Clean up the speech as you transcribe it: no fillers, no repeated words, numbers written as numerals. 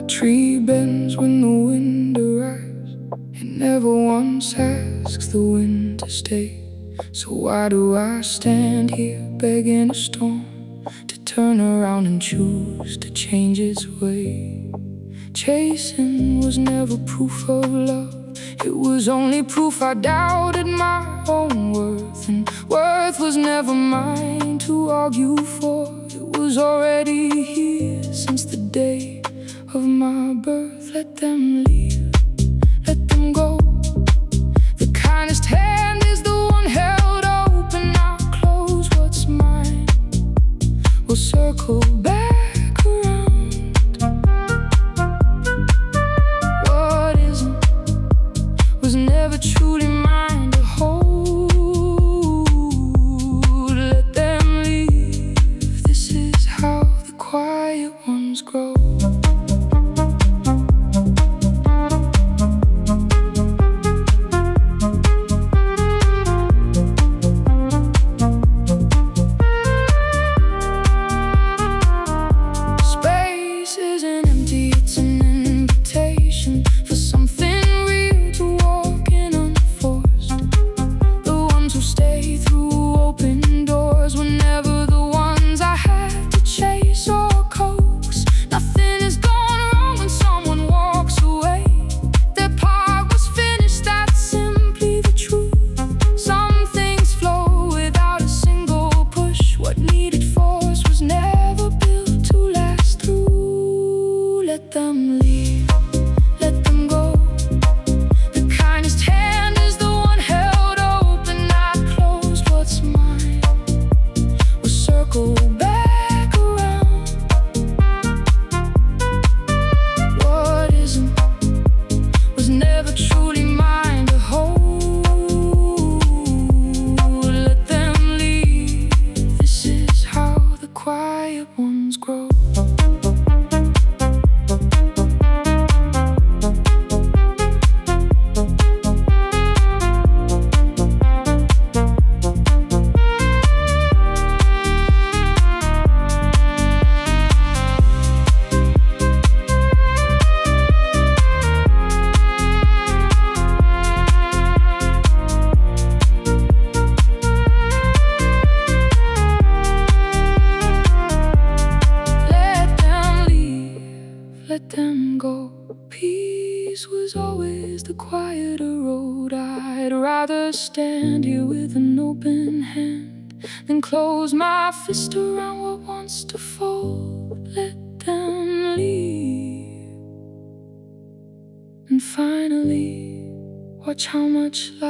Tree bends when the wind arrives. It never once asks the wind to stay. So why do I stand here begging a storm to turn around and choose to change its way? Chasing was never proof of love. It was only proof I doubted my own worth. And worth was never mine to argue for. It was already here since the day of my birth. Let them leave, let them go. The kindest hand is the one held open. I'll close what's mine. We'll circle back around. What isn't was never truly mine to hold. Let them leave. This is how the quiet ones grow. Let them leave, let them go. The kindest hand is the one held open. I closed what's mine. We'll circle back around. What isn't was never truly mine to hold. Let them leave. This is how the quiet ones grow. Let them go. Peace was always the quieter road. I'd rather stand here with an open hand than close my fist around what wants to fold. Let them leave. And finally, watch how much life